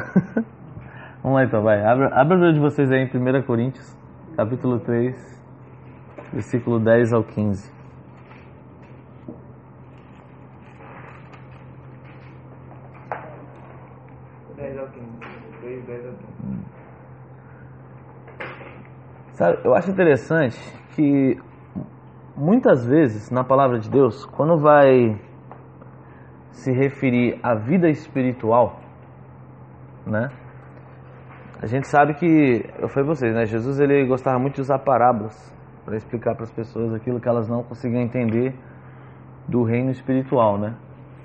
Vamos lá então, vai. Abra a Bíblia de vocês aí em 1 Coríntios, capítulo 3, versículo 10 ao 15. Sabe, eu acho interessante que muitas vezes na palavra de Deus, quando vai se referir à vida espiritual, né? A gente sabe que, eu falei pra vocês, né? Jesus, ele gostava muito de usar parábolas para explicar para as pessoas aquilo que elas não conseguiam entender do reino espiritual, né?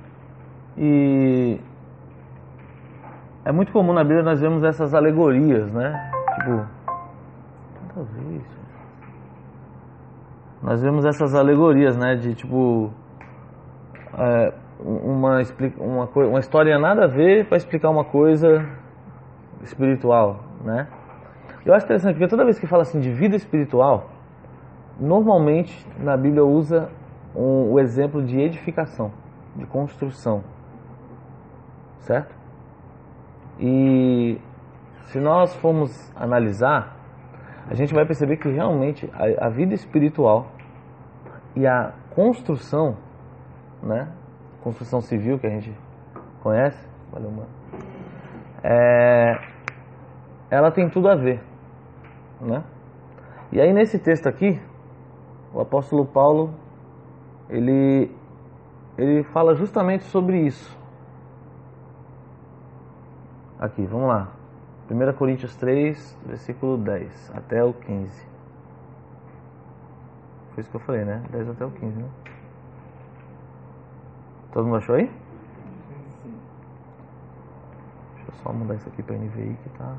E é muito comum na Bíblia nós vemos essas alegorias, né? Tipo, toda vez nós vemos essas alegorias, né? De tipo uma história nada a ver para explicar uma coisa espiritual, né? Eu acho interessante porque toda vez que fala assim de vida espiritual, normalmente na Bíblia usa o exemplo de edificação, de construção, certo? E se nós formos analisar, a gente vai perceber que realmente a vida espiritual e a construção, né? Construção civil que a gente conhece, valeu, mano. Ela tem tudo a ver, né? E aí nesse texto aqui, o apóstolo Paulo, ele fala justamente sobre isso. Aqui, vamos lá. 1 Coríntios 3, versículo 10 até o 15. Foi isso que eu falei, né? 10 até o 15, né? Todo mundo achou aí? Sim. Deixa eu só mudar isso aqui para NVI que tá...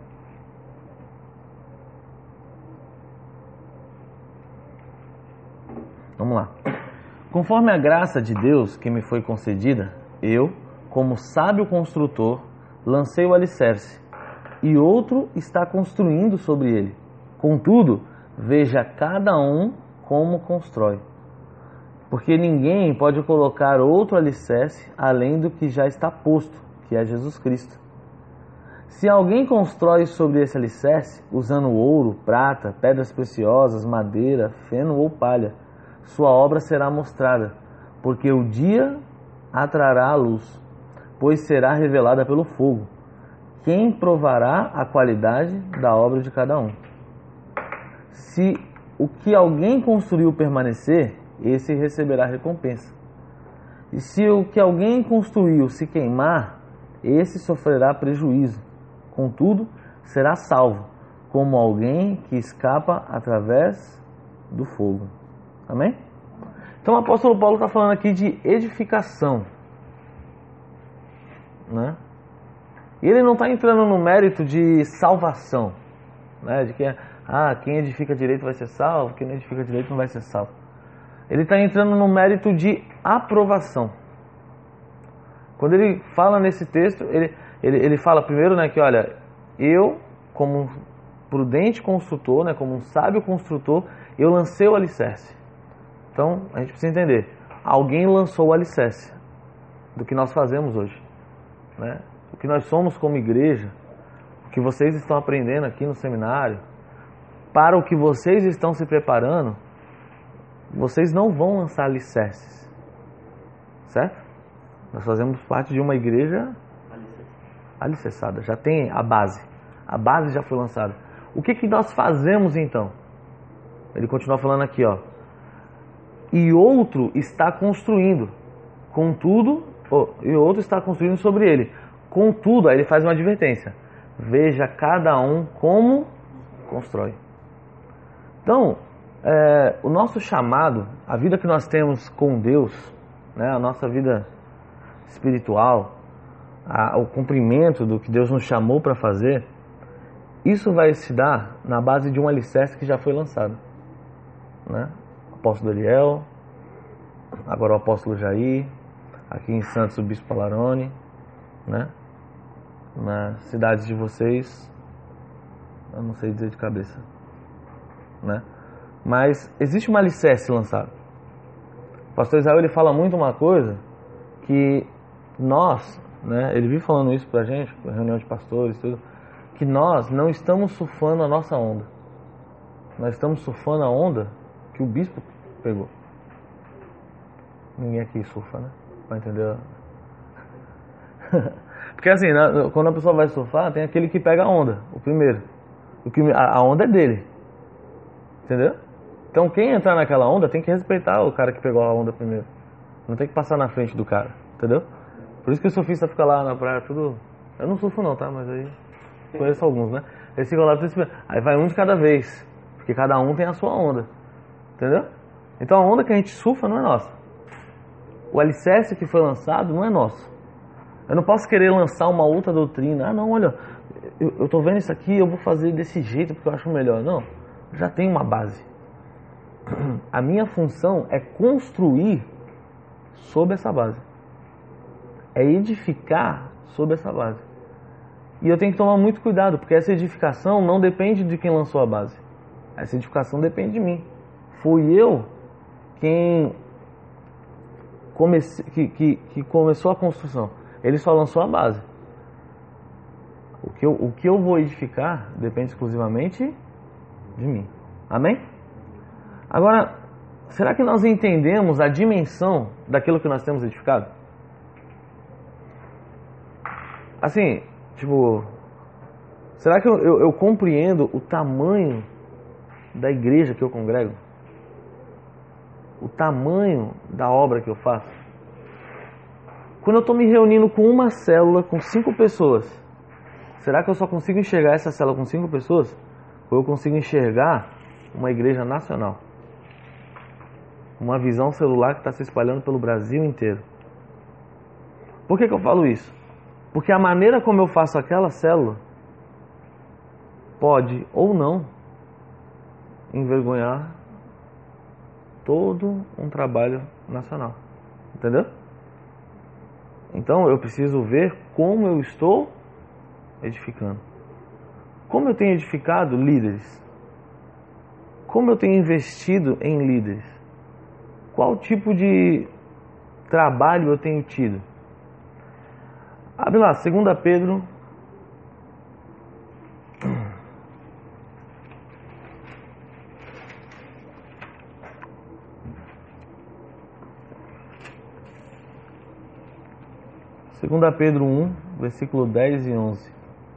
Vamos lá. Conforme a graça de Deus que me foi concedida, eu, como sábio construtor, lancei o alicerce, e outro está construindo sobre ele. Contudo, veja cada um como constrói. Porque ninguém pode colocar outro alicerce além do que já está posto, que é Jesus Cristo. Se alguém constrói sobre esse alicerce, usando ouro, prata, pedras preciosas, madeira, feno ou palha, sua obra será mostrada, porque o dia atrará a luz, pois será revelada pelo fogo. Quem provará a qualidade da obra de cada um? Se o que alguém construiu permanecer, esse receberá recompensa. E se o que alguém construiu se queimar, esse sofrerá prejuízo. Contudo, será salvo, como alguém que escapa através do fogo. Amém? Então o apóstolo Paulo está falando aqui de edificação, né? E ele não está entrando no mérito de salvação, né? De que quem edifica direito vai ser salvo, quem não edifica direito não vai ser salvo. Ele está entrando no mérito de aprovação. Quando ele fala nesse texto, ele fala primeiro, né, que olha, eu, como um prudente construtor, né, como um sábio construtor, eu lancei o alicerce. Então, a gente precisa entender, alguém lançou o alicerce do que nós fazemos hoje, né? O que nós somos como igreja, o que vocês estão aprendendo aqui no seminário, para o que vocês estão se preparando, vocês não vão lançar alicerces, certo? Nós fazemos parte de uma igreja alicerçada, já tem a base já foi lançada. O que nós fazemos então? Ele continua falando aqui, ó. E outro está construindo, contudo, e outro está construindo sobre ele. Contudo, aí ele faz uma advertência. Veja cada um como constrói. Então, o nosso chamado, a vida que nós temos com Deus, né, a nossa vida espiritual, o cumprimento do que Deus nos chamou para fazer, isso vai se dar na base de um alicerce que já foi lançado, né? O apóstolo Eliel, agora o apóstolo Jair, aqui em Santos o bispo Alarone, né? Nas cidades de vocês, eu não sei dizer de cabeça, né? Mas existe um alicerce lançado. O pastor Israel, ele fala muito uma coisa que nós, né? Ele vive falando isso pra gente, reunião de pastores, tudo, que nós não estamos surfando a nossa onda. Nós estamos surfando a onda que o bispo pegou. Ninguém aqui surfa, né? Pra entender? Porque assim, quando a pessoa vai surfar, tem aquele que pega a onda, o primeiro. A onda é dele. Entendeu? Então quem entrar naquela onda tem que respeitar o cara que pegou a onda primeiro. Não tem que passar na frente do cara. Entendeu? Por isso que o surfista fica lá na praia, tudo... Eu não surfo não, tá? Mas aí conheço alguns, né? Eles ficam lá, aí vai um de cada vez. Porque cada um tem a sua onda. Entendeu? Então a onda que a gente surfa não é nossa. O alicerce que foi lançado não é nosso. Eu não posso querer lançar uma outra doutrina. Ah, não, olha, eu tô vendo isso aqui, eu vou fazer desse jeito porque eu acho melhor. Não, já tem uma base. A minha função é construir sobre essa base. É edificar sobre essa base. E eu tenho que tomar muito cuidado, porque essa edificação não depende de quem lançou a base. Essa edificação depende de mim. Fui eu quem começou a construção. Ele só lançou a base. O que eu vou edificar depende exclusivamente de mim. Amém? Agora, será que nós entendemos a dimensão daquilo que nós temos edificado? Assim, tipo, será que eu compreendo o tamanho da igreja que eu congrego? O tamanho da obra que eu faço? Quando eu estou me reunindo com uma célula com 5 pessoas, será que eu só consigo enxergar essa célula com 5 pessoas? Ou eu consigo enxergar uma igreja nacional? Uma visão celular que está se espalhando pelo Brasil inteiro. Por que eu falo isso? Porque a maneira como eu faço aquela célula pode ou não envergonhar todo um trabalho nacional. Entendeu? Então eu preciso ver como eu estou edificando. Como eu tenho edificado líderes? Como eu tenho investido em líderes? Qual tipo de trabalho eu tenho tido? Abre lá, 2 Pedro. Segunda Pedro 1, versículo 10 e 11.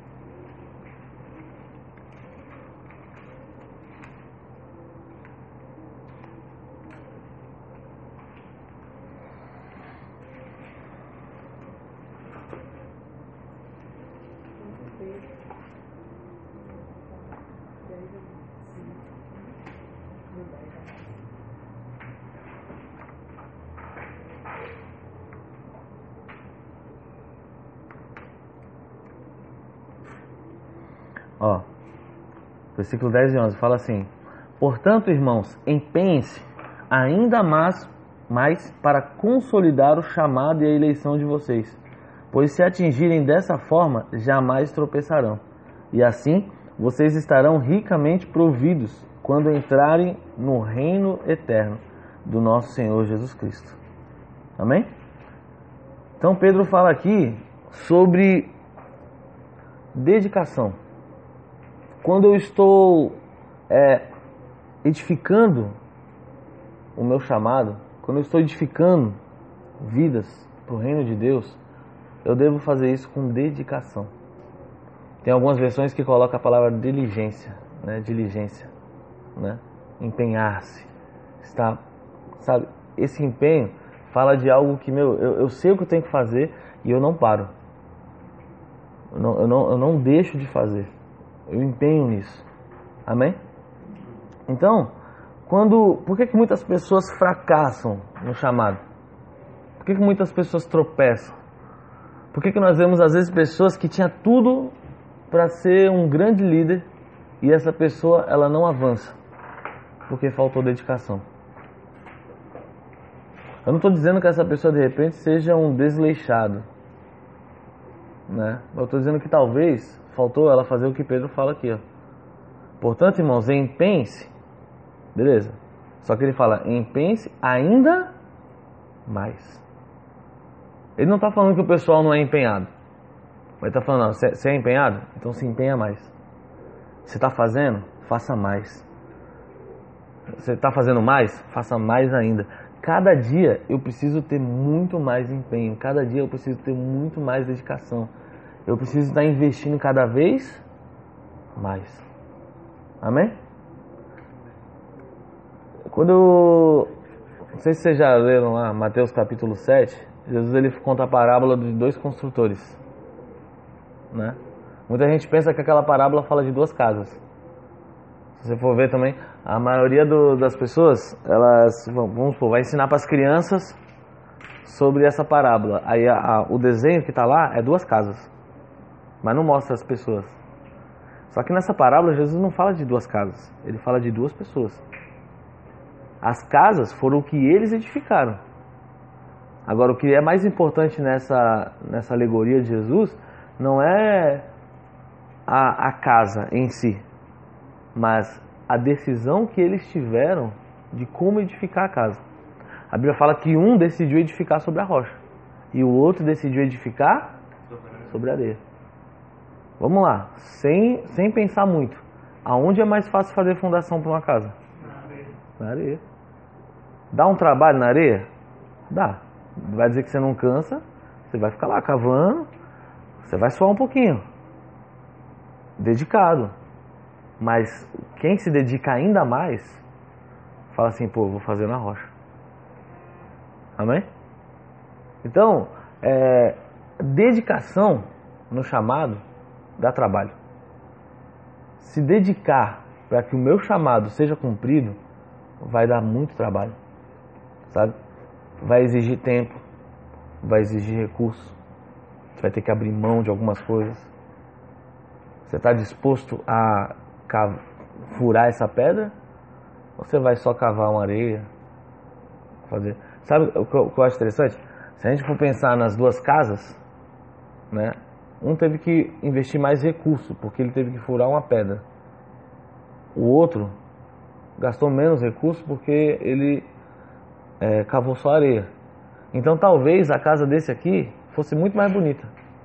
Ó, versículo 10 e 11 fala assim: portanto, irmãos, empenhem-se ainda mais para consolidar o chamado e a eleição de vocês, pois se atingirem dessa forma, jamais tropeçarão. E assim, vocês estarão ricamente providos quando entrarem no reino eterno do nosso Senhor Jesus Cristo. Amém? Então Pedro fala aqui sobre dedicação. Quando eu estou edificando o meu chamado, quando eu estou edificando vidas para o reino de Deus, eu devo fazer isso com dedicação. Tem algumas versões que colocam a palavra diligência, né? Diligência, né? Empenhar-se, sabe? Esse empenho fala de algo que eu sei o que eu tenho que fazer e eu não paro. Eu não deixo de fazer. Eu empenho nisso. Amém? Então, por que muitas pessoas fracassam no chamado? Por que muitas pessoas tropeçam? Por que nós vemos às vezes pessoas que tinham tudo para ser um grande líder e essa pessoa ela não avança? Porque faltou dedicação. Eu não estou dizendo que essa pessoa de repente seja um desleixado, né? Eu estou dizendo que talvez faltou ela fazer o que Pedro fala aqui, ó. Portanto, irmãos, empenhe-se. Beleza. Só que ele fala, empenhe-se ainda mais. Ele não está falando que o pessoal não é empenhado. Ele está falando, não, você é empenhado? Então se empenha mais. Você está fazendo? Faça mais. Você está fazendo mais? Faça mais ainda. Cada dia eu preciso ter muito mais empenho. Cada dia eu preciso ter muito mais dedicação. Eu preciso estar investindo cada vez mais. Amém? Não sei se vocês já leram lá, Mateus capítulo 7, Jesus ele conta a parábola de 2 construtores, né? Muita gente pensa que aquela parábola fala de 2 casas. Se você for ver também, a maioria das pessoas, elas, vamos supor, vai ensinar para as crianças sobre essa parábola. Aí o desenho que está lá é 2 casas, mas não mostra as pessoas. Só que nessa parábola Jesus não fala de 2 casas, ele fala de 2 pessoas. As casas foram o que eles edificaram. Agora, o que é mais importante nessa alegoria de Jesus não é a casa em si, mas a decisão que eles tiveram de como edificar a casa. A Bíblia fala que um decidiu edificar sobre a rocha e o outro decidiu edificar sobre a areia. Vamos lá, sem pensar muito. Aonde é mais fácil fazer fundação para uma casa? Na areia. Dá um trabalho na areia? Dá. Vai dizer que você não cansa, você vai ficar lá cavando, você vai suar um pouquinho. Dedicado. Mas quem se dedica ainda mais, fala assim, pô, vou fazer na rocha. Amém? Então, dedicação no chamado dá trabalho. Se dedicar para que o meu chamado seja cumprido, vai dar muito trabalho. Sabe? Vai exigir tempo, vai exigir recurso, você vai ter que abrir mão de algumas coisas. Você está disposto a furar essa pedra? Ou você vai só cavar uma areia? Fazer? Sabe o que eu acho interessante? Se a gente for pensar nas 2 casas, né? Um teve que investir mais recurso, porque ele teve que furar uma pedra. O outro gastou menos recurso porque ele cavou só areia. Então talvez a casa desse aqui fosse muito mais bonita,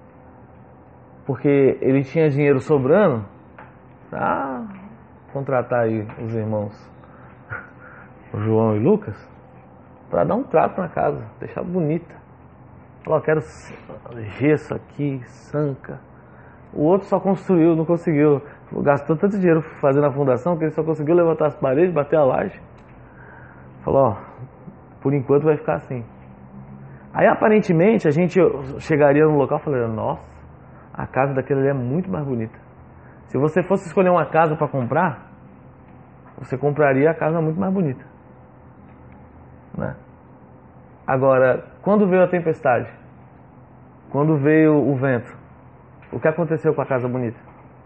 porque ele tinha dinheiro sobrando para contratar aí os irmãos o João e Lucas para dar um trato na casa, deixar bonita. Falou, quero gesso aqui, sanca. O outro só construiu, não conseguiu, gastou tanto dinheiro fazendo a fundação que ele só conseguiu levantar as paredes, bater a laje. Falou, ó, por enquanto vai ficar assim. Aí aparentemente a gente chegaria no local e falaria, nossa, a casa daquele ali é muito mais bonita. Se você fosse escolher uma casa para comprar, você compraria a casa muito mais bonita, né? Agora, quando veio a tempestade, quando veio o vento, o que aconteceu com a casa bonita?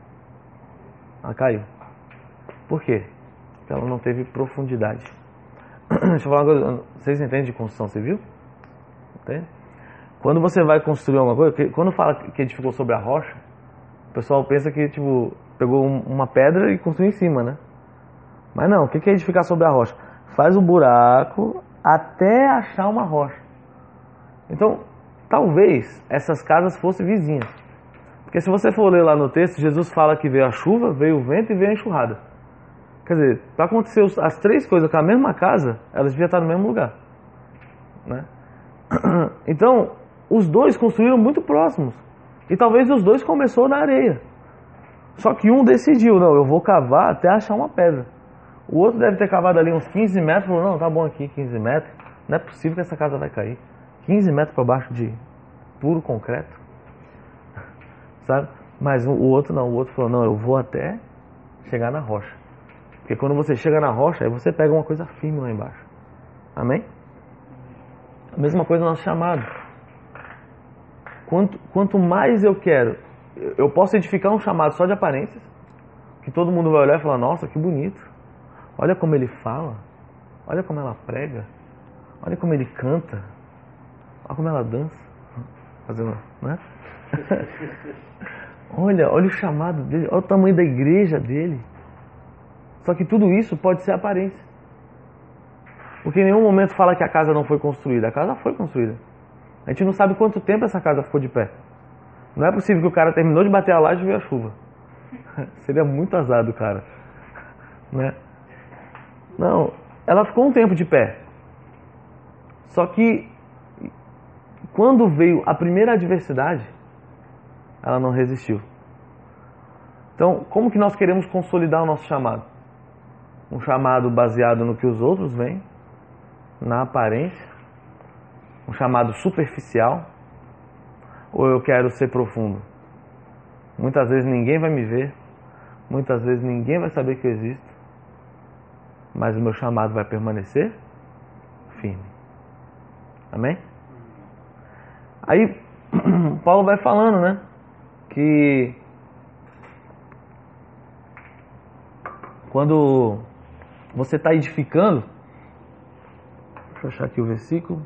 Ela caiu. Por quê? Porque ela não teve profundidade. Deixa eu falar uma coisa. Vocês entendem de construção civil? Entende? Quando você vai construir alguma coisa, quando fala que edificou sobre a rocha, o pessoal pensa que tipo pegou uma pedra e construiu em cima, né? Mas não, o que é edificar sobre a rocha? Faz um buraco até achar uma rocha. Então, talvez essas casas fossem vizinhas. Porque se você for ler lá no texto, Jesus fala que veio a chuva, veio o vento e veio a enxurrada. Quer dizer, para acontecer as 3 coisas com a mesma casa, elas deviam estar no mesmo lugar, né? Então, os 2 construíram muito próximos. E talvez os 2 começou na areia. Só que um decidiu, não, eu vou cavar até achar uma pedra. O outro deve ter cavado ali uns 15 metros, falou, não, tá bom aqui, 15 metros. Não é possível que essa casa vai cair. 15 metros para baixo de puro concreto. Sabe? Mas o outro não, o outro falou, não, eu vou até chegar na rocha. Porque quando você chega na rocha, aí você pega uma coisa firme lá embaixo. Amém? A mesma coisa no nosso chamado. Quanto mais eu quero, eu posso edificar um chamado só de aparências, que todo mundo vai olhar e falar, nossa, que bonito. Olha como ele fala, olha como ela prega, olha como ele canta, olha como ela dança, fazendo, né? olha o chamado dele, olha o tamanho da igreja dele. Só que tudo isso pode ser aparência. Porque em nenhum momento fala que a casa não foi construída. A casa foi construída. A gente não sabe quanto tempo essa casa ficou de pé. Não é possível que o cara terminou de bater a laje e veio a chuva. Seria muito azar do cara. Né? Não, ela ficou um tempo de pé. Só que quando veio a primeira adversidade, ela não resistiu. Então, como que nós queremos consolidar o nosso chamado? Um chamado baseado no que os outros veem, na aparência, um chamado superficial, ou eu quero ser profundo? Muitas vezes ninguém vai me ver, muitas vezes ninguém vai saber que eu existo, mas o meu chamado vai permanecer firme. Amém? Aí Paulo vai falando, né, que quando você está edificando, deixa eu achar aqui o versículo.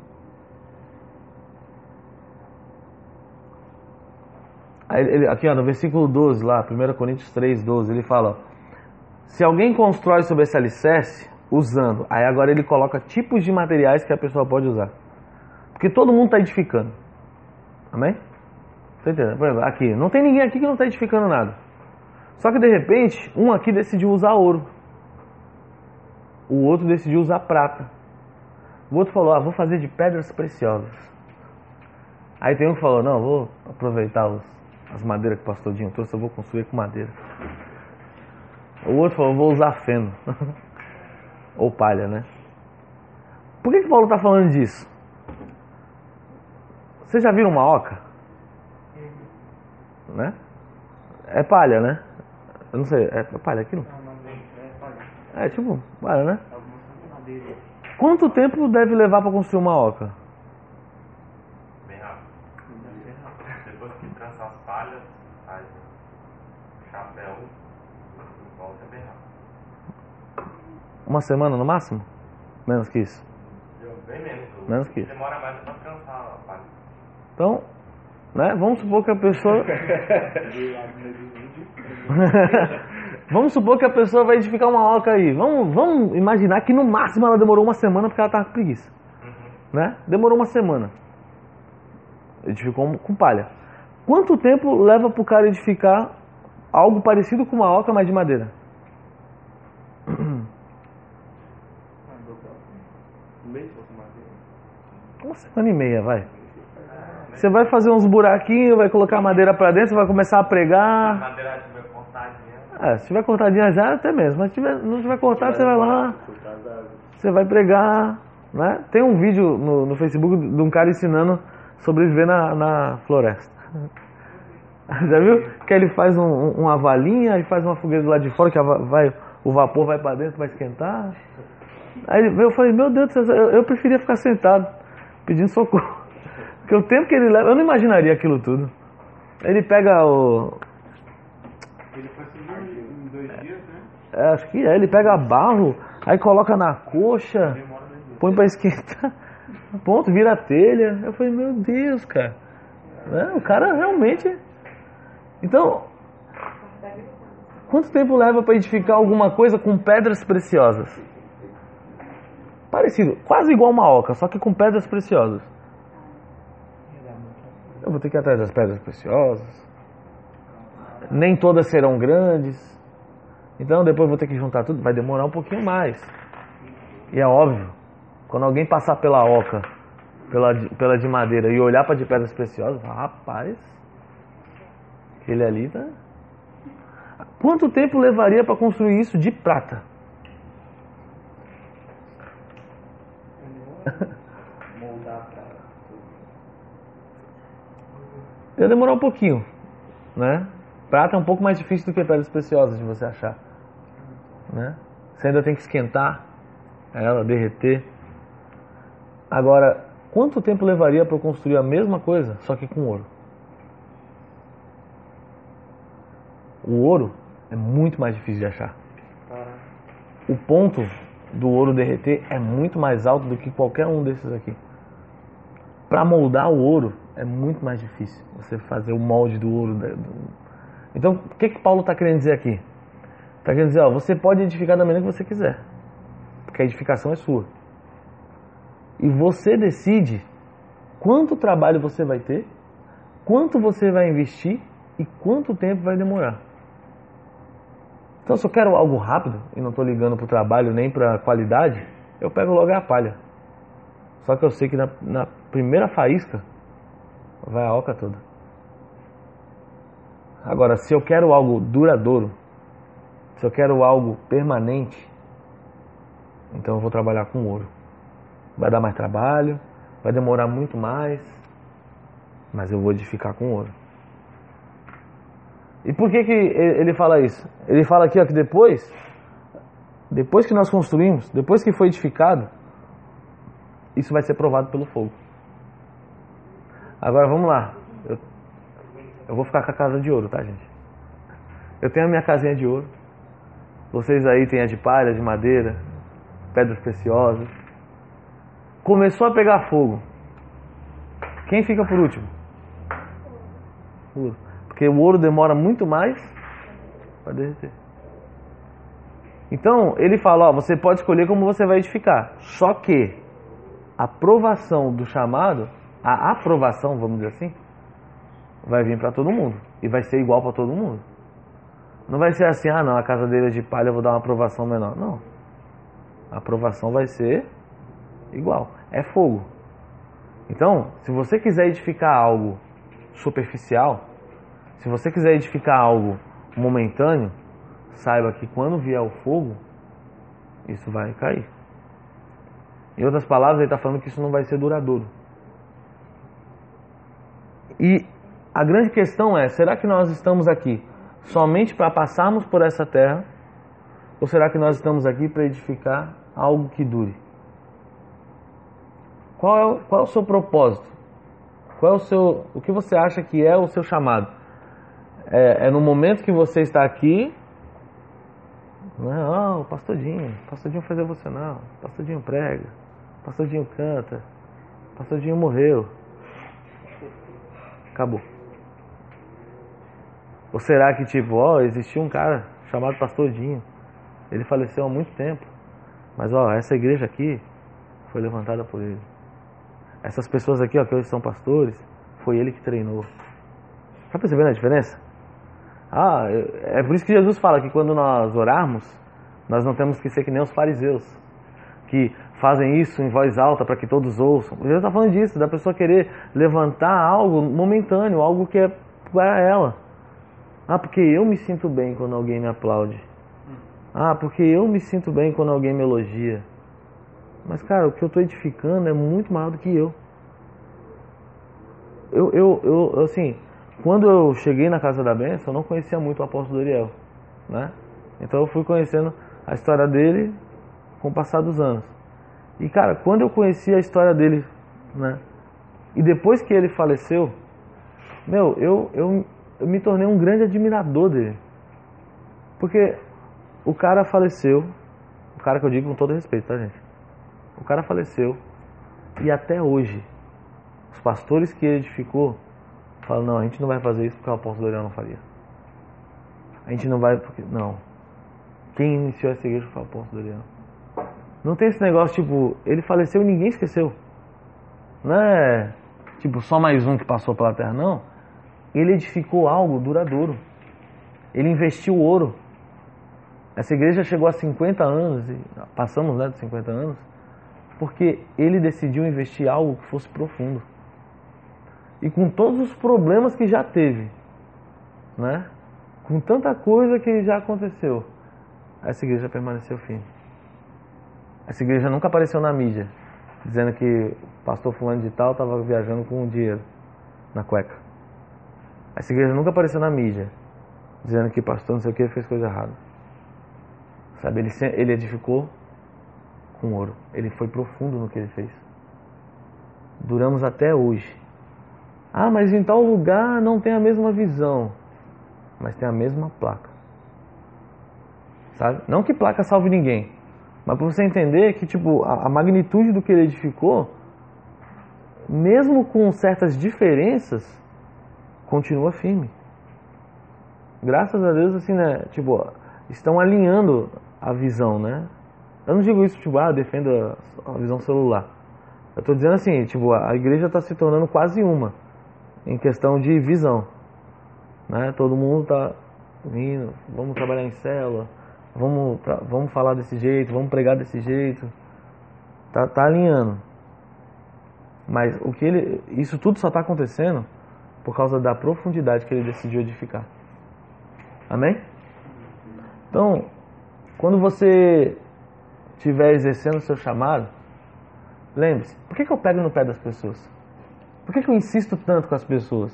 Aqui no versículo 12, lá, 1 Coríntios 3, 12, ele fala, ó, se alguém constrói sobre esse alicerce, usando, aí agora ele coloca tipos de materiais que a pessoa pode usar. Porque todo mundo está edificando. Amém? Tá entendendo? Por exemplo, aqui, não tem ninguém aqui que não está edificando nada. Só que de repente, um aqui decidiu usar ouro. O outro decidiu usar prata. O outro falou, vou fazer de pedras preciosas. Aí tem um que falou, não, vou aproveitar as madeiras que o pastor Dinho trouxe, eu vou construir com madeira. O outro falou, vou usar feno. Ou palha, né? Por que Paulo está falando disso? Vocês já viram uma oca? Né? É palha, né? Eu não sei, é palha aquilo? É tipo palha, né? Quanto tempo deve levar para construir uma oca? Bem rápido. Depois que trança as palhas, faz o chapéu, volta bem rápido. Uma semana no máximo? Menos que isso? Bem menos. Menos que isso. Demora mais para trançar a palha. Então, né? Vamos supor que a pessoa... Vamos supor que a pessoa vai edificar uma oca aí. Vamos imaginar que no máximo ela demorou uma semana porque ela estava com preguiça. Né? Demorou uma semana. Edificou com palha. Quanto tempo leva para o cara edificar algo parecido com uma oca, mas de madeira? Uma semana e meia, vai. Você vai fazer uns buraquinhos, vai colocar madeira para dentro, vai começar a pregar. A madeira estiver cortadinha. Se tiver cortadinha já, até mesmo. Mas se não tiver cortado, você vai lá, você vai pregar. Né? Tem um vídeo no Facebook de um cara ensinando sobreviver na floresta. Já viu? Que ele faz uma valinha, e faz uma fogueira do lado de fora, que o vapor vai para dentro, vai esquentar. Aí eu falei, meu Deus do céu, eu preferia ficar sentado, pedindo socorro. Porque o tempo que ele leva, eu não imaginaria aquilo tudo. Ele pega o... Ele faz em 2 dias, né? Acho que ele pega barro, aí coloca na coxa, põe pra esquentar, ponto, vira a telha. Eu falei, meu Deus, cara. O cara realmente... Então, quanto tempo leva para edificar alguma coisa com pedras preciosas? Parecido, quase igual uma oca, só que com pedras preciosas. Eu vou ter que ir atrás das pedras preciosas. Nem todas serão grandes. Então depois eu vou ter que juntar tudo. Vai demorar um pouquinho mais. E é óbvio, quando alguém passar pela oca, pela de madeira, e olhar para de pedras preciosas, rapaz, aquele ali tá... Quanto tempo levaria para construir isso de prata? Ia demorar um pouquinho, né? Prata é um pouco mais difícil do que pedras preciosas de você achar, né? Você ainda tem que esquentar ela, derreter. Agora, quanto tempo levaria para eu construir a mesma coisa, só que com ouro? O ouro é muito mais difícil de achar. O ponto do ouro derreter é muito mais alto do que qualquer um desses aqui. Para moldar o ouro é muito mais difícil você fazer o molde do ouro. Então, o que Paulo está querendo dizer aqui? Está querendo dizer, você pode edificar da maneira que você quiser, porque a edificação é sua. E você decide quanto trabalho você vai ter, quanto você vai investir e quanto tempo vai demorar. Então, se eu quero algo rápido e não estou ligando para o trabalho nem para a qualidade, eu pego logo a palha. Só que eu sei que na primeira faísca vai a oca toda. Agora, se eu quero algo duradouro, se eu quero algo permanente, então eu vou trabalhar com ouro. Vai dar mais trabalho, vai demorar muito mais, mas eu vou edificar com ouro. E por que ele fala isso? Ele fala aqui ó, que depois que nós construímos, depois que foi edificado, isso vai ser provado pelo fogo. Agora vamos lá. Eu vou ficar com a casa de ouro, tá, gente? Eu tenho a minha casinha de ouro. Vocês aí têm a de palha, de madeira, pedras preciosas. Começou a pegar fogo. Quem fica por último? Ouro. Porque o ouro demora muito mais para derreter. Então, ele fala, ó, você pode escolher como você vai edificar. Só que a aprovação do chamado, a aprovação, vamos dizer assim, vai vir para todo mundo. E vai ser igual para todo mundo. Não vai ser assim, não, a casa dele é de palha, eu vou dar uma aprovação menor. Não. A aprovação vai ser igual. É fogo. Então, se você quiser edificar algo superficial, se você quiser edificar algo momentâneo, saiba que quando vier o fogo, isso vai cair. Em outras palavras, ele está falando que isso não vai ser duradouro. E a grande questão é, será que nós estamos aqui somente para passarmos por essa terra? Ou será que nós estamos aqui para edificar algo que dure? Qual é o seu propósito? O que você acha que é o seu chamado? É no momento que você está aqui, não é, o pastor Dinho faz devocional, o pastor Dinho prega, o pastor Dinho canta, o pastor Dinho morreu. Acabou. Ou será que existiu um cara chamado pastor Dinho, ele faleceu há muito tempo, mas essa igreja aqui foi levantada por ele. Essas pessoas aqui que hoje são pastores, foi ele que treinou. Está percebendo a diferença? É por isso que Jesus fala que quando nós orarmos, nós não temos que ser que nem os fariseus, que fazem isso em voz alta para que todos ouçam. Jesus está falando disso, da pessoa querer levantar algo momentâneo, algo que é para ela. Porque eu me sinto bem quando alguém me aplaude. Porque eu me sinto bem quando alguém me elogia. Mas, cara, o que eu estou edificando é muito maior do que eu. Assim, quando eu cheguei na Casa da Bênção, eu não conhecia muito o apóstolo Ariel, né? Então eu fui conhecendo a história dele com o passar dos anos. E, cara, quando eu conheci a história dele, né? E depois que ele faleceu, eu me tornei um grande admirador dele. Porque o cara faleceu, o cara que eu digo com todo respeito, tá, gente? O cara faleceu e até hoje os pastores que ele edificou falam, não, a gente não vai fazer isso porque o apóstolo Ariel não faria. A gente não vai porque... Não. Quem iniciou essa igreja foi o apóstolo Ariel. Não tem esse negócio, ele faleceu e ninguém esqueceu. Não é, só mais um que passou pela terra, não. Ele edificou algo duradouro. Ele investiu ouro. Essa igreja chegou a 50 anos, e passamos de 50 anos, porque ele decidiu investir algo que fosse profundo. E com todos os problemas que já teve, né? Com tanta coisa que já aconteceu, essa igreja permaneceu firme. Essa igreja nunca apareceu na mídia, dizendo que o pastor fulano de tal estava viajando com dinheiro na cueca. Essa igreja nunca apareceu na mídia, dizendo que o pastor não sei o que fez coisa errada. Sabe, ele edificou com ouro. Ele foi profundo no que ele fez. Duramos até hoje. Mas em tal lugar não tem a mesma visão, mas tem a mesma placa. Sabe? Não que placa salve ninguém, mas para você entender que a magnitude do que ele edificou, mesmo com certas diferenças, continua firme. Graças a Deus, assim, né? Estão alinhando a visão, né? Eu não digo isso, defendo a visão celular. Eu estou dizendo assim, tipo, a igreja está se tornando quase uma, em questão de visão. Né? Todo mundo está vindo, vamos trabalhar em célula, vamos falar desse jeito, vamos pregar desse jeito. Tá alinhando. Mas isso tudo só está acontecendo por causa da profundidade que ele decidiu edificar. Amém? Então, quando você estiver exercendo o seu chamado, lembre-se, por que eu pego no pé das pessoas? Por que eu insisto tanto com as pessoas?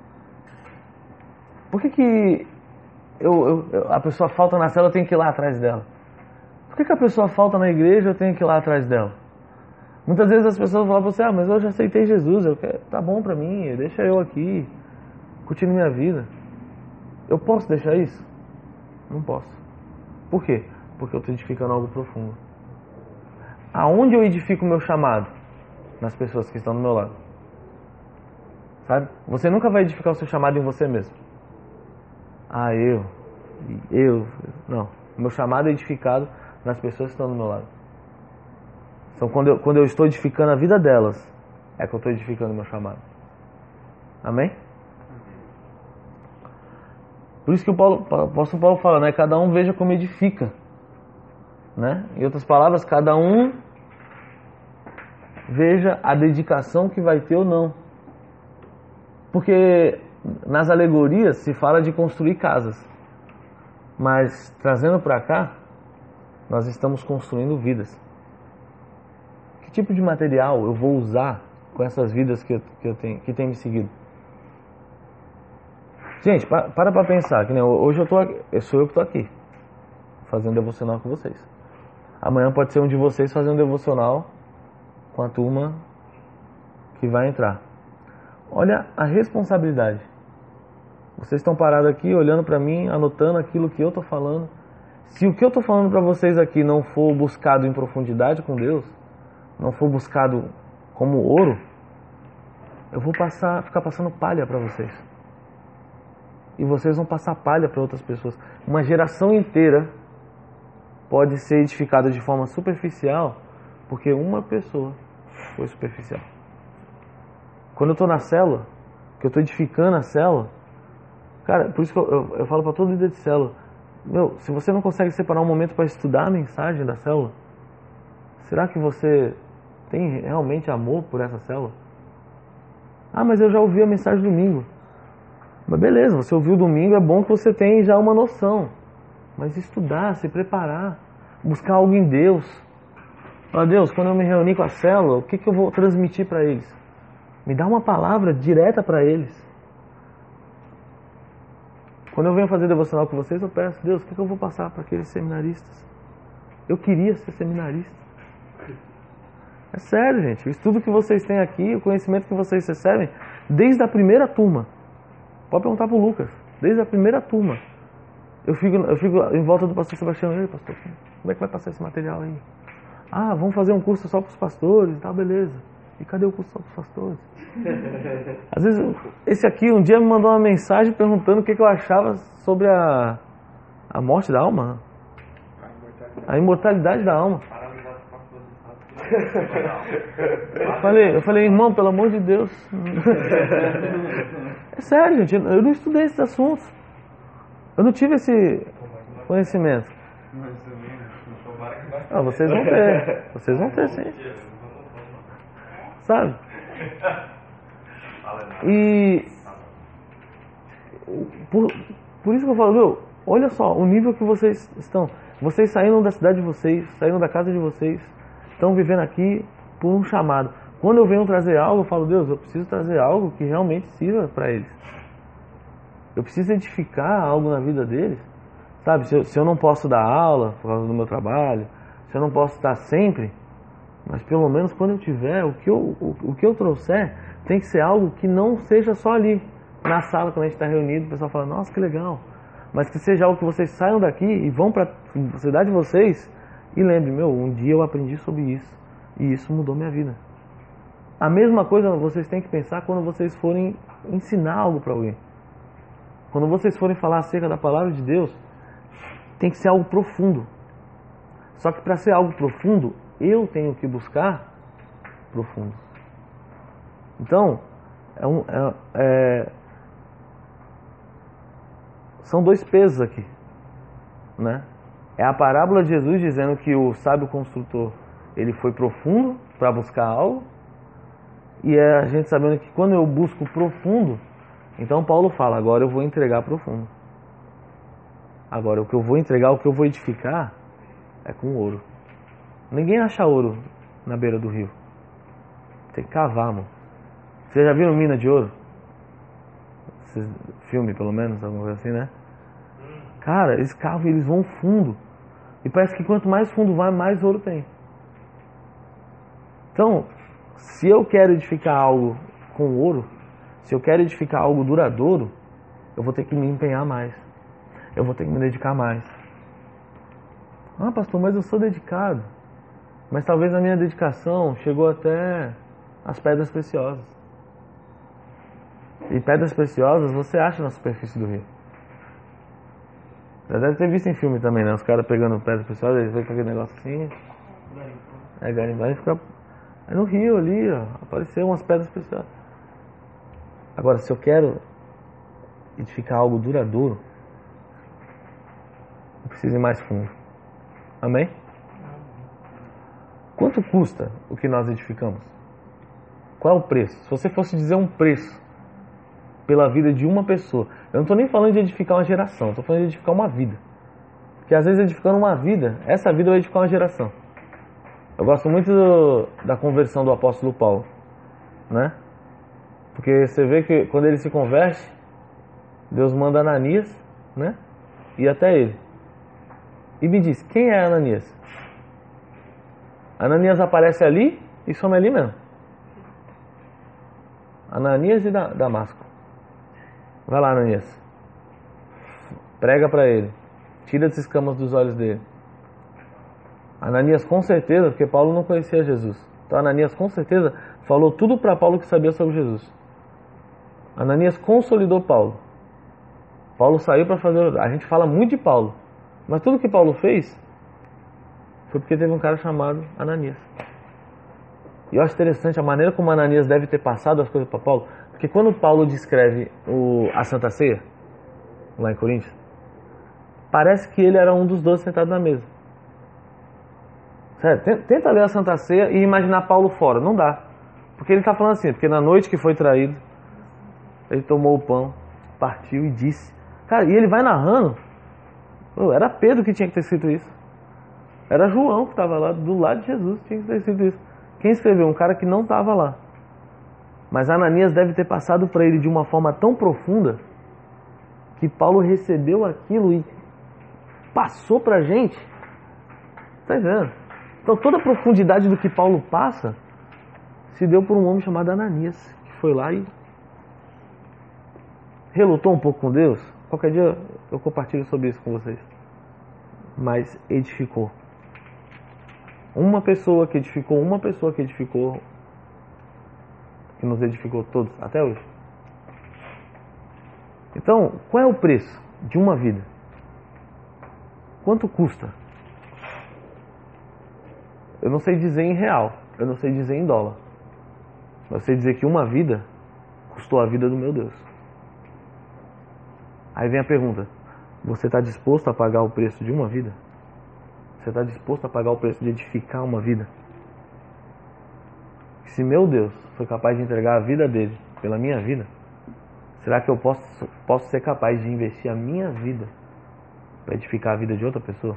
Por que a pessoa falta na célula, eu tenho que ir lá atrás dela? Por que a pessoa falta na igreja, eu tenho que ir lá atrás dela? Muitas vezes as pessoas falam pra você, mas eu já aceitei Jesus, tá bom pra mim, deixa eu aqui, curtindo minha vida. Eu posso deixar isso? Não posso. Por quê? Porque eu estou edificando algo profundo. Aonde eu edifico o meu chamado? Nas pessoas que estão do meu lado. Sabe? Você nunca vai edificar o seu chamado em você mesmo. Não. O meu chamado é edificado nas pessoas que estão do meu lado. Então, quando eu estou edificando a vida delas, é que eu estou edificando o meu chamado. Amém? Por isso que o apóstolo Paulo fala, né? Cada um veja como edifica. Né? Em outras palavras, cada um veja a dedicação que vai ter ou não. Porque nas alegorias se fala de construir casas. Mas, trazendo para cá, nós estamos construindo vidas. Que tipo de material eu vou usar com essas vidas que tem me seguido? Gente, para pensar, que nem hoje sou eu que estou aqui, fazendo devocional com vocês. Amanhã pode ser um de vocês fazendo devocional com a turma que vai entrar. Olha a responsabilidade. Vocês estão parados aqui, olhando para mim, anotando aquilo que eu estou falando. Se o que eu estou falando para vocês aqui não for buscado em profundidade com Deus, não for buscado como ouro, eu vou ficar passando palha para vocês. E vocês vão passar palha para outras pessoas. Uma geração inteira pode ser edificada de forma superficial porque uma pessoa foi superficial. Quando eu estou na célula, que eu estou edificando a célula, cara, por isso que eu falo para todo líder de célula, se você não consegue separar um momento para estudar a mensagem da célula, será que você tem realmente amor por essa célula? Ah, mas eu já ouvi a mensagem domingo. Mas beleza, você ouviu domingo, é bom que você tenha já uma noção. Mas estudar, se preparar, buscar algo em Deus. Ó Deus, quando eu me reunir com a célula, o que eu vou transmitir para eles? Me dá uma palavra direta para eles. Quando eu venho fazer devocional com vocês, eu peço, Deus, o que eu vou passar para aqueles seminaristas? Eu queria ser seminarista. É sério, gente. O estudo que vocês têm aqui, o conhecimento que vocês recebem, desde a primeira turma. Pode perguntar pro Lucas. Desde a primeira turma. Eu fico em volta do pastor Sebastião. Ei, pastor, como é que vai passar esse material aí? Ah, vamos fazer um curso só para os pastores e tal, beleza. E cadê o curso só para os pastores? Às vezes, esse aqui um dia me mandou uma mensagem perguntando o que eu achava sobre a morte da alma. A imortalidade da alma. Eu falei, irmão, pelo amor de Deus. É sério, gente, eu não estudei esses assuntos. Eu não tive esse conhecimento. Ah, vocês vão ter. Vocês vão ter, sim. Sabe? E por isso que eu falo, olha só o nível que vocês estão. Vocês saíram da cidade de vocês, saíram da casa de vocês, estão vivendo aqui por um chamado. Quando eu venho trazer algo, eu falo, Deus, eu preciso trazer algo que realmente sirva para eles. Eu preciso edificar algo na vida deles. Sabe, se eu não posso dar aula por causa do meu trabalho, se eu não posso estar sempre, mas pelo menos quando eu tiver, o que eu trouxer tem que ser algo que não seja só ali, na sala, quando a gente está reunido, o pessoal fala, nossa, que legal. Mas que seja algo que vocês saiam daqui e vão para a cidade de vocês e lembrem, um dia eu aprendi sobre isso e isso mudou minha vida. A mesma coisa vocês têm que pensar quando vocês forem ensinar algo para alguém. Quando vocês forem falar acerca da palavra de Deus, tem que ser algo profundo. Só que para ser algo profundo, eu tenho que buscar profundos. Então, são dois pesos aqui, né? É a parábola de Jesus dizendo que o sábio construtor, ele foi profundo para buscar algo, e é a gente sabendo que quando eu busco profundo, então Paulo fala, agora eu vou entregar profundo. Agora o que eu vou entregar, o que eu vou edificar é com ouro. Ninguém acha ouro na beira do rio. Tem que cavar, mano. Vocês já viram mina de ouro? Filme, pelo menos, alguma coisa assim, né? Cara, eles cavam e eles vão fundo. E parece que quanto mais fundo vai, mais ouro tem. Então, se eu quero edificar algo com ouro, se eu quero edificar algo duradouro, eu vou ter que me empenhar mais. Eu vou ter que me dedicar mais. Ah, pastor, mas eu sou dedicado. Mas talvez a minha dedicação chegou até as pedras preciosas. E pedras preciosas você acha na superfície do rio. Já deve ter visto em filme também, né? Os caras pegando pedras preciosas, eles veem com aquele negócio assim. Garimbar e fica... Aí no rio ali, ó, apareceu umas pedras preciosas. Agora, se eu quero edificar algo duradouro, eu preciso ir mais fundo. Amém? Quanto custa o que nós edificamos? Qual é o preço? Se você fosse dizer um preço pela vida de uma pessoa, eu não estou nem falando de edificar uma geração, estou falando de edificar uma vida. Porque às vezes edificando uma vida, essa vida vai edificar uma geração. Eu gosto muito da conversão do apóstolo Paulo, né? Porque você vê que quando ele se converte, Deus manda Ananias, né? E até ele. E me diz, quem é Ananias? Ananias aparece ali e some ali mesmo. Ananias e Damasco. Vai lá, Ananias. Prega para ele. Tira as escamas dos olhos dele. Ananias com certeza, porque Paulo não conhecia Jesus. Então Ananias com certeza falou tudo para Paulo que sabia sobre Jesus. Ananias consolidou Paulo. Paulo saiu para fazer... A gente fala muito de Paulo. Mas tudo que Paulo fez foi porque teve um cara chamado Ananias. E eu acho interessante a maneira como Ananias deve ter passado as coisas para Paulo. Porque quando Paulo descreve a Santa Ceia, lá em Coríntios, parece que ele era um dos 12 sentados na mesa. Sério, tenta ler a Santa Ceia e imaginar Paulo fora. Não dá. Porque ele está falando assim, porque na noite que foi traído, ele tomou o pão, partiu e disse. Cara, e ele vai narrando. Era Pedro que tinha que ter escrito isso. Era João que estava lá do lado de Jesus, tinha que ter escrito isso. Quem escreveu? Um cara que não estava lá. Mas Ananias deve ter passado para ele de uma forma tão profunda que Paulo recebeu aquilo e passou para a gente. Está entendendo? Então toda a profundidade do que Paulo passa se deu por um homem chamado Ananias, que foi lá e relutou um pouco com Deus. Qualquer dia eu compartilho sobre isso com vocês. Mas edificou. Uma pessoa que edificou, que nos edificou todos, até hoje. Então, qual é o preço de uma vida? Quanto custa? Eu não sei dizer em real, eu não sei dizer em dólar. Mas eu sei dizer que uma vida custou a vida do meu Deus. Aí vem a pergunta, você está disposto a pagar o preço de uma vida? Você está disposto a pagar o preço de edificar uma vida? Se meu Deus foi capaz de entregar a vida dele pela minha vida, será que eu posso ser capaz de investir a minha vida para edificar a vida de outra pessoa?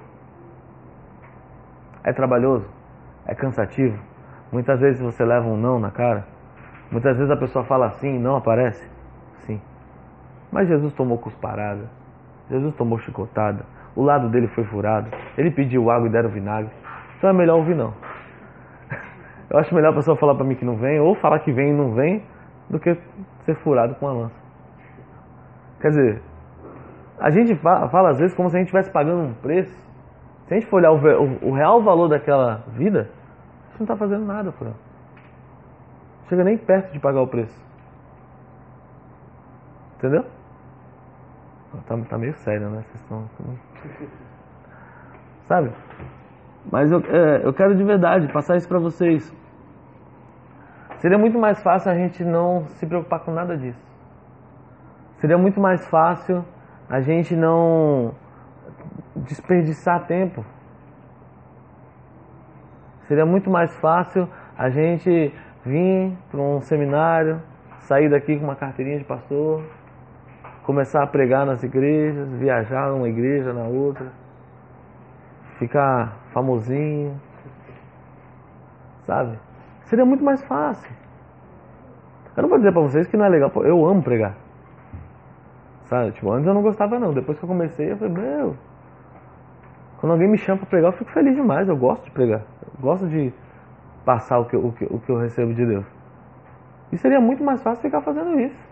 É trabalhoso? É cansativo? Muitas vezes você leva um não na cara. Muitas vezes a pessoa fala assim e não aparece. Sim. Mas Jesus tomou cusparada. Jesus tomou chicotada. O lado dele foi furado. Ele pediu água e deram vinagre. Então é melhor ouvir não. Eu acho melhor a pessoa falar para mim que não vem, ou falar que vem e não vem, do que ser furado com a lança. Quer dizer, a gente fala às vezes como se a gente estivesse pagando um preço. Se a gente for olhar o real valor daquela vida, a gente não está fazendo nada por ela. Não chega nem perto de pagar o preço. Entendeu? Tá meio sério, né? Vocês estão... Sabe? Mas eu quero de verdade passar isso para vocês. Seria muito mais fácil a gente não se preocupar com nada disso. Seria muito mais fácil a gente não desperdiçar tempo. Seria muito mais fácil a gente vir para um seminário, sair daqui com uma carteirinha de pastor, começar a pregar nas igrejas, viajar numa igreja, na outra, ficar famosinho, sabe? Seria muito mais fácil. Eu não vou dizer para vocês que não é legal, pô, eu amo pregar. Sabe? Tipo, antes eu não gostava não, depois que eu comecei eu falei, meu, quando alguém me chama para pregar eu fico feliz demais, eu gosto de pregar, eu gosto de passar o que eu recebo de Deus. E seria muito mais fácil ficar fazendo isso.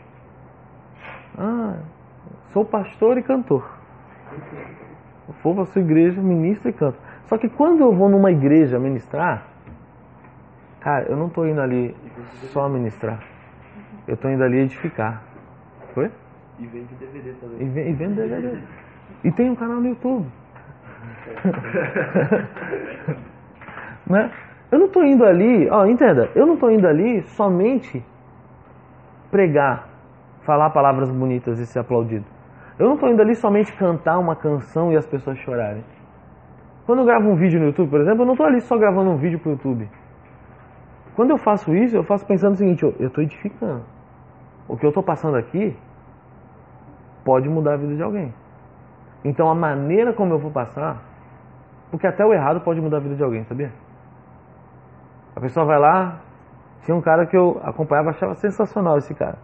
Sou pastor e cantor. Eu vou para a sua igreja, ministro e canto. Só que quando eu vou numa igreja ministrar, cara, eu não estou indo ali só ministrar. Eu estou indo ali edificar. Foi? E vende DVD também. E vendo DVD. E tem um canal no YouTube. Né? Eu não estou indo ali, entenda, eu não estou indo ali somente pregar, falar palavras bonitas e ser aplaudido. Eu não estou indo ali somente cantar uma canção e as pessoas chorarem. Quando eu gravo um vídeo no YouTube, por exemplo, eu não estou ali só gravando um vídeo para o YouTube. Quando eu faço isso, eu faço pensando o seguinte, eu estou edificando. O que eu estou passando aqui pode mudar a vida de alguém. Então a maneira como eu vou passar, porque até o errado pode mudar a vida de alguém, sabia? A pessoa vai lá, tinha um cara que eu acompanhava, achava sensacional esse cara.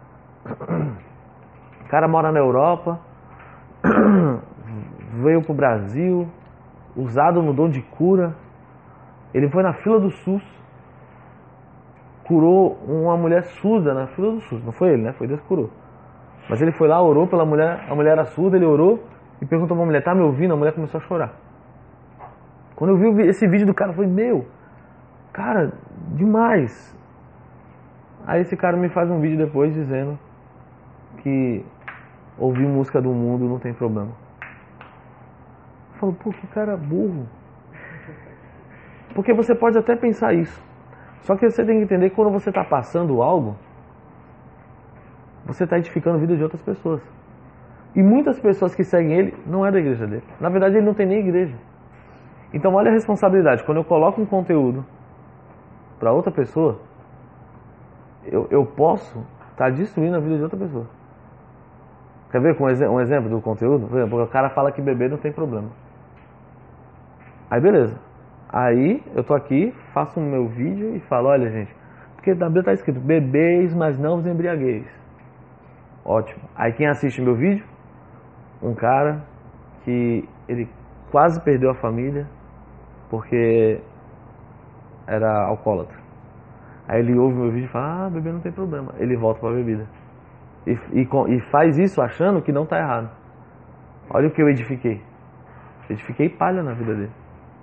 O cara mora na Europa, veio pro Brasil, usado no dom de cura. Ele foi na fila do SUS, curou uma mulher surda na fila do SUS. Não foi ele, né? Foi Deus que curou. Mas ele foi lá, orou pela mulher, a mulher era surda, ele orou e perguntou pra mulher, tá me ouvindo? A mulher começou a chorar. Quando eu vi esse vídeo do cara, eu falei, meu, cara, demais. Aí esse cara me faz um vídeo depois dizendo que ouvir música do mundo não tem problema. Eu falo, pô, que cara burro. Porque você pode até pensar isso. Só que você tem que entender que quando você está passando algo, você está edificando a vida de outras pessoas. E muitas pessoas que seguem ele não é da igreja dele. Na verdade, ele não tem nem igreja. Então olha a responsabilidade. Quando eu coloco um conteúdo para outra pessoa, eu posso estar destruindo a vida de outra pessoa. Quer ver com um exemplo do conteúdo? Por exemplo, o cara fala que beber não tem problema. Aí beleza. Aí eu tô aqui, faço o meu vídeo e falo, olha gente, porque na Bíblia está escrito, bebeis, mas não vos embriagueis. Ótimo. Aí quem assiste meu vídeo? Um cara que ele quase perdeu a família porque era alcoólatra. Aí ele ouve meu vídeo e fala, beber não tem problema. Ele volta para a bebida. E faz isso achando que não está errado. Olha o que eu edifiquei. Edifiquei palha na vida dele.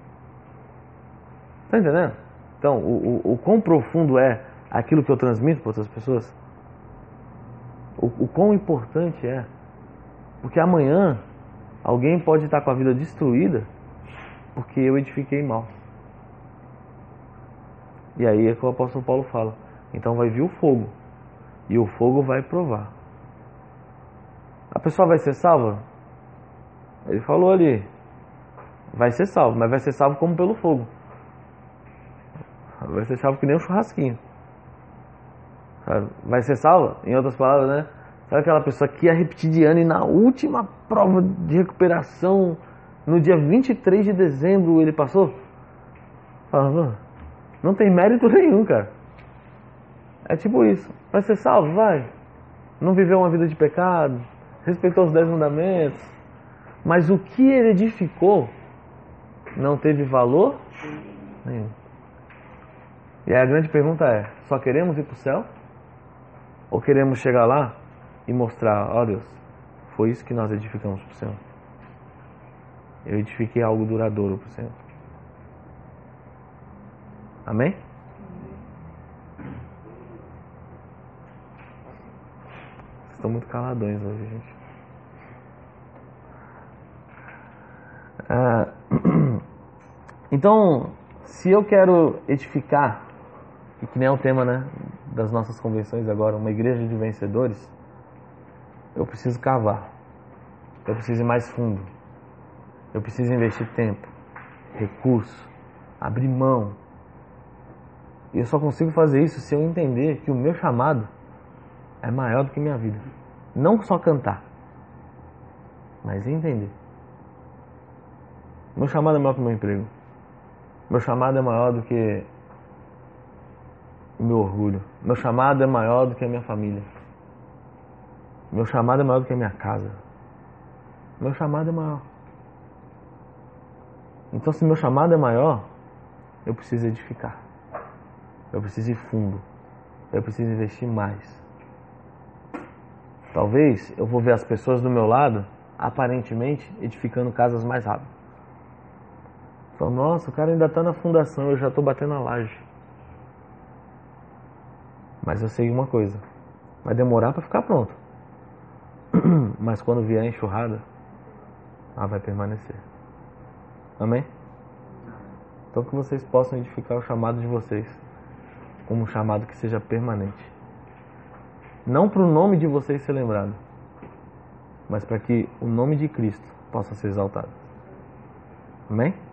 Tá entendendo? Então, o quão profundo é aquilo que eu transmito para outras pessoas? O quão importante é? Porque amanhã alguém pode estar com a vida destruída porque eu edifiquei mal. E aí é que o apóstolo Paulo fala. Então vai vir o fogo. E o fogo vai provar. A pessoa vai ser salva? Ele falou ali. Vai ser salvo, mas vai ser salvo como pelo fogo. Vai ser salvo que nem um churrasquinho. Sabe? Vai ser salva, em outras palavras, né? Sabe aquela pessoa que ia repetir de ano e na última prova de recuperação, no dia 23 de dezembro, ele passou? Fala, não tem mérito nenhum, cara. É tipo isso. Vai ser salvo? Vai. Não viveu uma vida de pecado, respeitou os 10 mandamentos, mas o que ele edificou não teve valor nenhum. E aí a grande pergunta é, só queremos ir para o céu? Ou queremos chegar lá e mostrar, ó Deus, foi isso que nós edificamos para o Senhor. Eu edifiquei algo duradouro para o Senhor. Amém? Vocês estão muito caladões hoje, gente. Então, se eu quero edificar e que nem é o tema, né, das nossas convenções agora, uma igreja de vencedores, eu preciso cavar, eu preciso ir mais fundo, eu preciso investir tempo, recurso, abrir mão. E eu só consigo fazer isso se eu entender que o meu chamado é maior do que minha vida. Não só cantar, mas entender. Meu chamado é maior que o meu emprego. Meu chamado é maior do que o meu orgulho. Meu chamado é maior do que a minha família. Meu chamado é maior do que a minha casa. Meu chamado é maior. Então, se meu chamado é maior, eu preciso edificar. Eu preciso ir fundo. Eu preciso investir mais. Talvez eu vou ver as pessoas do meu lado, aparentemente, edificando casas mais rápido. Falo, nossa, o cara ainda está na fundação, eu já estou batendo a laje. Mas eu sei uma coisa, vai demorar para ficar pronto. Mas quando vier a enxurrada, ela vai permanecer. Amém? Então que vocês possam edificar o chamado de vocês como um chamado que seja permanente. Não para o nome de vocês ser lembrado, mas para que o nome de Cristo possa ser exaltado. Amém?